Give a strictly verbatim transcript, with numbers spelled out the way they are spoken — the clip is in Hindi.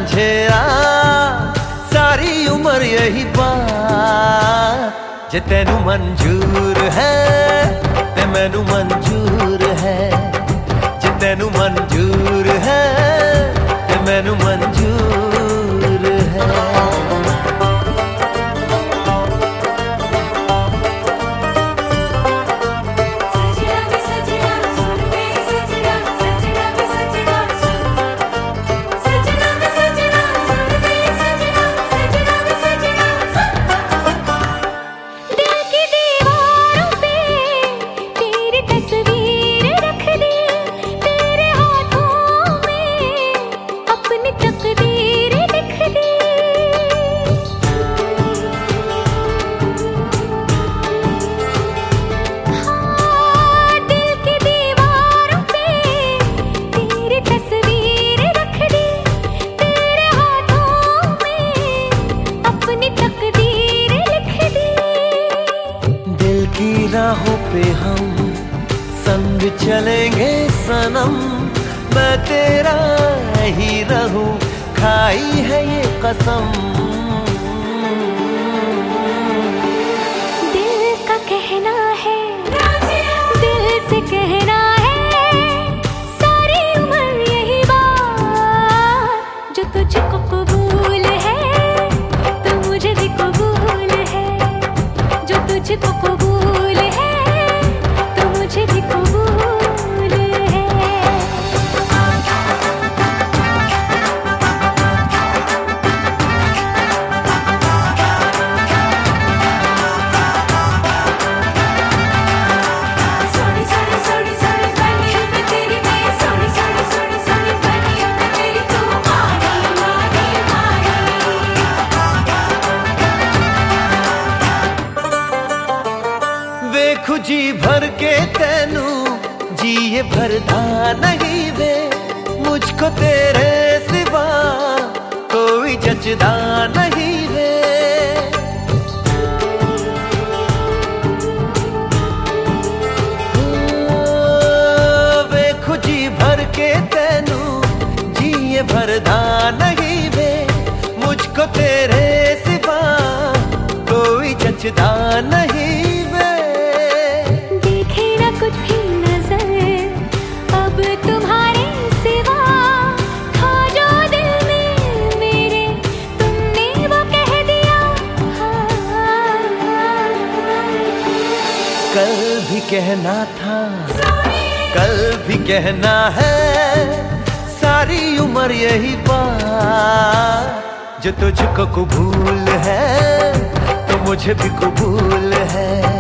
समझेआ सारी उम्र यही बात, जे तेनू मंजूर है ते मैनू मंजूर है, जे तेनू मंजूर है ते मैनू मंजूर है। राहों पे हम संग चलेंगे सनम, मैं तेरा ही रहूं, खाई है ये कसम। दिल का कहना है, दिल से कहना है, सारी उम्र यही बात, जो तुझको कबूल है तो मुझे भी कबूल है, जो तुझको कबूल जी भर के तेनू जी भरदा नहीं वे, मुझको तेरे सिवा कोई जचदा नहीं वे। वे खुजी भर के तेनू जी भरदा नहीं वे, मुझको तेरे सिवा कोई जचदा नहीं वे। कुछ भी नजर अब तुम्हारे सिवा, था जो दिल में मेरे तुमने वो कह दिया। कल भी कहना था, कल भी कहना है, सारी उम्र यही बात, जो तुझको कबूल है तो मुझे भी कबूल है।